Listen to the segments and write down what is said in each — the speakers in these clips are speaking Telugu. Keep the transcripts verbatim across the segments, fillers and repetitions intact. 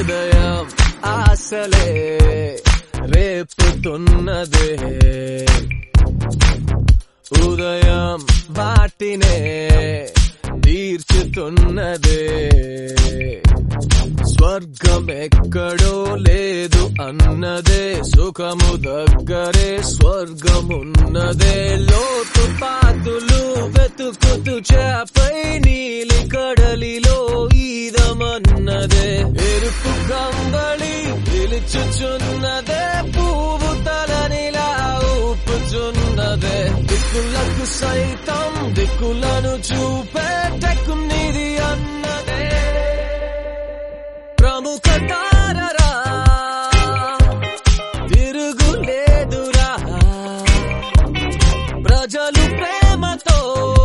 ఉదయం ఆశలే రేపుతున్నదే ఉదయం వాటినే తీర్చుతున్నదే స్వర్గం ఎక్కడో లేదు అన్నదే సుఖము దగ్గరే స్వర్గమున్నదే లోతు పాతులు వెతుకుతూ చేపై నీలి కడలిలో ఈదమన్నదే ఎరుపు కంబళి పిలుచుచున్నదే పువ్వు తలనిలా ఊపుచున్నదే దిక్కులకు సైతం దిక్కులను చూపేటకునిది అన్నదే ప్రముఖ తారరా తిరుగులేదురా ప్రజలు ప్రేమతో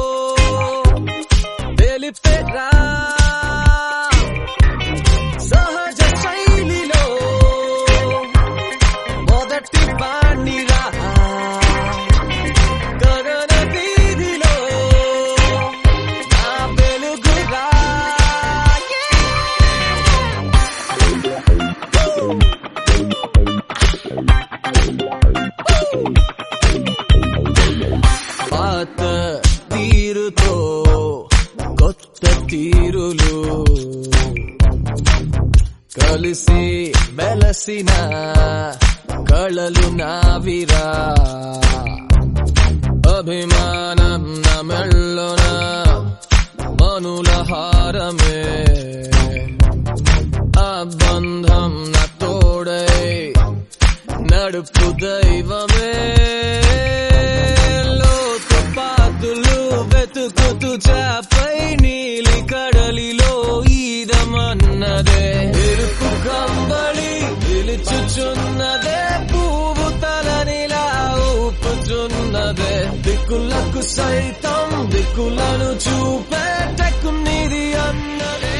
తెలిపేరా సహజ శైలిలో మొదటి వాణిరా గగన వీధిలో నా వెలుగురా పాత తీరుతో కొత్త తీరులు కలిసి మెలసిన కళలు నావిరా అభిమానం నా మెళ్ళోన మనుల హారమే ఆ బంధం నా తోడై నడుపు దైవమే లోతు పాతులు వెతుకుతూ చేపై నీలి కడలిలో ఈదమన్నదే ఎరుపు కంబళి పిలుచుచున్నదే పువ్వు తలనిలా ఊపుచున్నదే దిక్కులకు సైతం దిక్కులను చూపేటకునిది అన్నదే